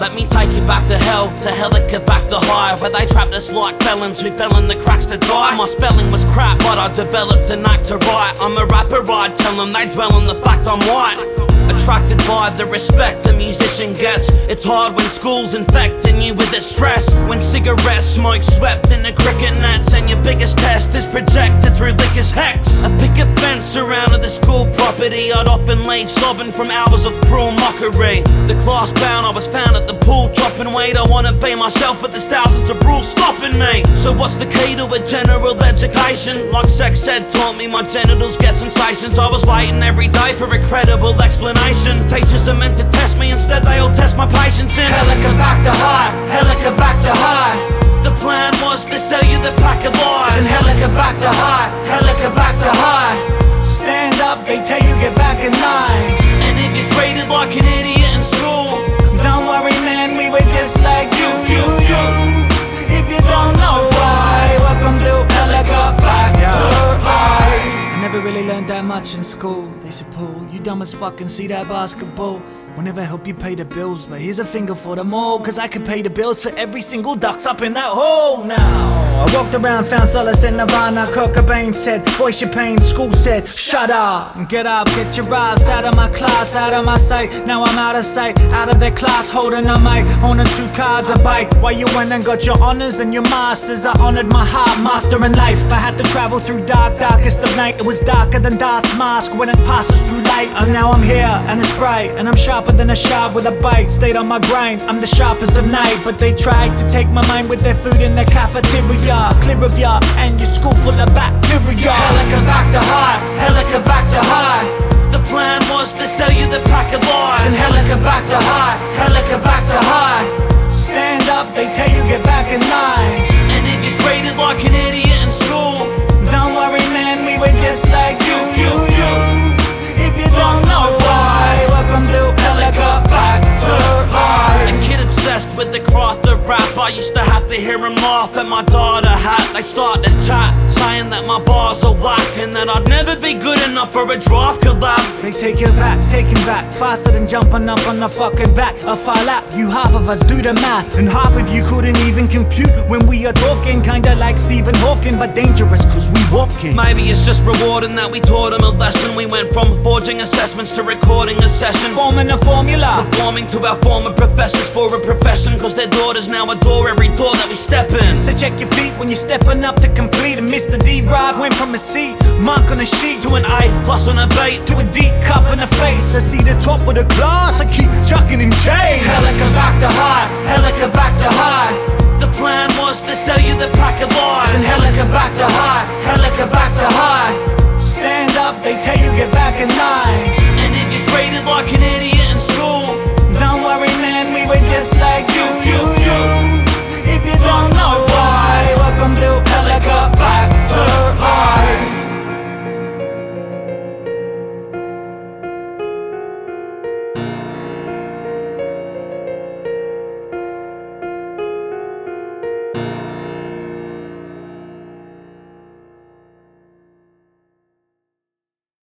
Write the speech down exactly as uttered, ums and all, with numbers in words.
Let me take you back to hell, to Helica back to high, where they trapped us like felons who fell in the cracks to die. My spelling was crap, but I developed a knack to write. I'm a rapper, I'd tell them, they dwell on the fact I'm white. Attracted by the respect a musician gets. It's hard when school's infecting you with the stress, when cigarette smoke swept in the cricket nets, and your biggest test is projected through liquor's hex. A picket fence surrounded the school property. I'd often leave sobbing from hours of cruel mockery. The class clown, I was found at the pool dropping weight. I wanna be myself, but there's thousands of rules stopping me. So what's the key to a general education? Like sex ed taught me, my genitals get sensations. I was waiting every day for a credible explanation. Teachers are meant to test me, instead they all test my patience in Helica back to high, Helica back to high. The plan was to sell you the pack of lies. And Helica back to high, Helica back to high. Stand up, they tell you get back in line. And if you're treated like an idiot in school, don't worry man, we were just like you, you, you. If you don't know why, welcome to Helica back to high. I never really learned that much in school. They said, Paul, you dumb as fuck and see that basketball. We'll never help you pay the bills, but here's a finger for them all, cause I could pay the bills for every single ducks up in that hole now. I walked around, found solace in Nirvana. Kurt Cobain said, voice your pain. School said, shut up and get up, get your ass out of my class, out of my sight. Now I'm out of sight, out of their class, holding a mic, owning two cars, a bike. While you went and got your honors and your masters, I honored my heart, mastering life. I had to travel through dark, darkest of night. It was darker than Darth's mask when it passes through light. And now I'm here and it's bright, and I'm sharper than a sharp with a bite. Stayed on my grind, I'm the sharpest of night. But they tried to take my mind with their food in their cafeteria. Clear of ya and your school full of bacteria. Helica back to high, Helica back to high. The plan was to sell you the pack of lies. And Helica back to high, Helica back to high. Stand up, they tell you get back in line. And if you're treated like an idiot in school, don't worry man, we were just like you, you, you. If you don't know why, welcome to Helica back to high. A kid obsessed with the craft of rap, I used to have to hear him laugh at my daughter hat. They start to chat, saying that my bars are whack, and that I'd never be good enough for a draft collab. They take you back, take him back, faster than jumping up on the fucking back of a lap. You half of us do the math, and half of you couldn't even compute when we are talking. Kinda like Stephen Hawking, but dangerous cause we walking. Maybe it's just rewarding that we taught him a lesson. We went from forging assessments to recording a session, forming a formula, performing to our former professors for a profession, cause their daughters now adore every door that we step in. So check your feet when you're stepping up to complete. And Mister D-Ride went from a C mark on a sheet to an A plus on a bait, to a D cup in the face. I see the top of the class, I keep chucking in J. Helica back to high, Helica back to high. The plan was to sell you the pack of lies. And Helica back to high, Helica back to high.